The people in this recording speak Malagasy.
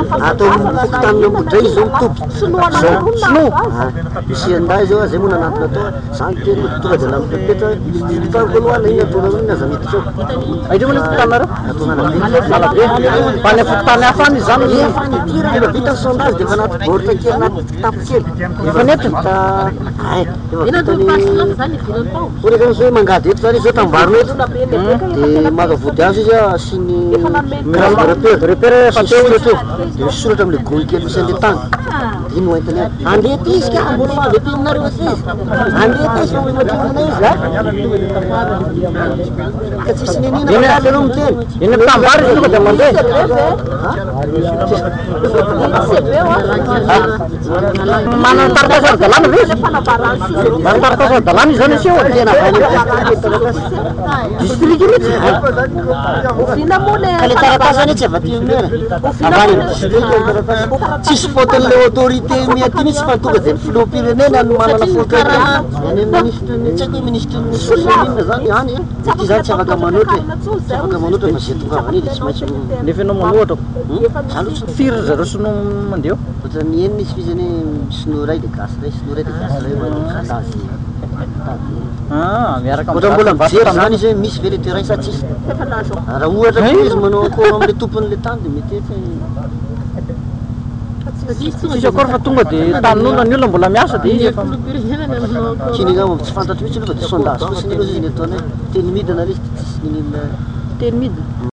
atao fokotanina modray zao mitoby sino misy anday zao zay moa nanatona atao zany teny tonga de lampepetra fotaniko aloha iny atona iny aza mety zao aidreo moa fokotanareo malabe mbanay fokotany hafa any zany efany tirany efa vita sondage de efa anaty baoritra kely anaty tapo kely efa netiny ay efa vitany ora zany zao hoe mangady eto zany izy zao tambarona eto de magavody azy izy a siny repère fa teo teo de misy soratra am'le gony kely misy an'le tany iny hoentiny andeha ty izy ka mbola avy aty aminareo aty izy andeha ty izy fa mamatrimana izy ka tsisy ninina manaly anao miteny iny tambary izy tonga de mandeha manana tarikasa dalàna ve izy manana tarikasa dalàna izy zany iseho tena district mihitsy ka le taratasa any tsy avy aty aminera avany amin'ny district taratasa tsisy faotan'le autorité miaty mihitsy fa tonga de ny filoham-pirenena no manana faoty any ministre tsy haiko hoe ministre ny socialinina zany any ty zany tsy afaka manoatra tsy afaka manoatra fa zay tongavany izy tsy maintsy nefa enao manoatra firy zareo sinoa mandeo ohatra ny enina izy fizany sinoa ray de gasy ray sinoa ray de gasy ray malazy miaraka ohatra mbola mijery zany izy hoe misy ve le terrain sa tsisy raha ohatra ko izy manao accord am'le tompon'le tany de mety tsisy akory fa tonga de tanin'olona ny olona mbola miasa de izy efa kiny nga tsy fantatro mihitsy aloha fa de sondage fotsiny aloha izy ny ataonay teny midina le izy tsisy ninina teny midina